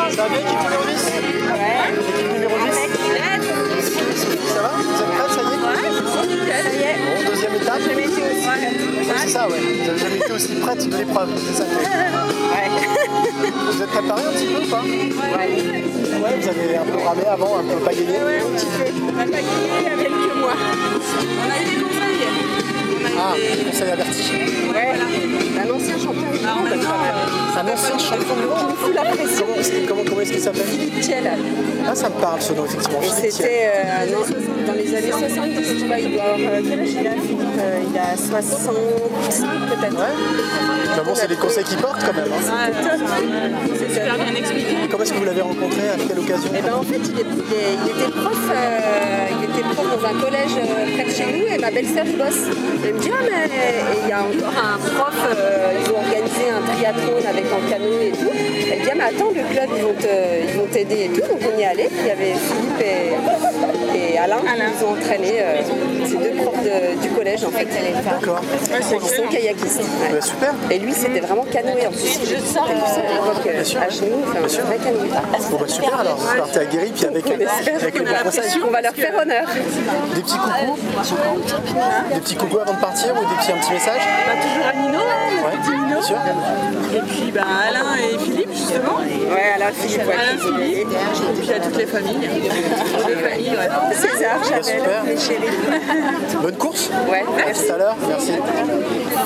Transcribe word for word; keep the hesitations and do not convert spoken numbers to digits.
Ça va bien, équipe numéro dix? Ouais. Équipe numéro dix? Ça va? Vous êtes prêts, ça y est? Ouais, ça y est. Bon, deuxième étape. J'ai été aussi. Ouais, c'est ça, ouais. Vous n'avez jamais été aussi prête de l'épreuve, c'est ça. Ouais. Vous êtes préparé un petit peu ou pas? Ouais. Ouais, vous avez un peu ramé avant, un peu pas gagné. Ouais, un petit peu. On n'a pas gagné il y a quelques mois. On a eu des conseils. On a Ah, eu des... conseil averti. Ouais, un ancien champion du Ah, en monde. même temps, euh, Un ancien champion du Qui monde. me fout la pression. Comment, comment, comment est-ce qu'il s'appelle? Philippe Thiel. Ah, ça me parle ce nom, effectivement. Et Philippe Thiel. c'était euh, dans, dans les années soixante-dix, tu vois, il doit avoir euh, quel âge il a, Philippe euh, Il a soixante-cinq peut-être. Ouais. Mais bon, c'est les conseils qui portent quand même. Hein. ouais, c'est super bien expliqué. Comment est-ce que vous l'avez rencontré? À quelle occasion? Et ben en fait, il, est- il est- il était prof, euh, il était prof dans un collège euh, près de chez nous et ma belle-sœur y bosse. Et il me dit ah mais et il y a encore un prof, euh, ils ont organisé un triathlon avec un canot et tout. Elle dit ah mais attends le club ils vont te- ils vont t'aider et tout. Donc on y est allé. Il y avait Philippe et, et Alain qui Alain. nous ont entraînés. Euh, ces deux profs de- du collège en fait. D'accord. Ouais, c'est Ils sont excellent. kayakistes. Ouais. Bah, super. Et lui c'était vraiment canoë en plus. C'était tout ça à l'époque à genoux, enfin, un vrai canoë. Bon, bah super alors. Vous partez à Guéry, puis avec, avec les bons conseils. On va leur faire honneur. Des petits coucous? Des petits coucous avant de partir ou des petits, un petit message? Bah, toujours à Nino, Ouais, le petit Nino. bien sûr. Et puis bah, Alain et Philippe, justement. Ouais, Alain Philippe. Ouais. Alain, Philippe. Et puis à toutes les familles. Toutes les familles, ouais. César, super. Chabelle, les chéris. Bonne course. Ouais, À merci. tout à l'heure. Merci.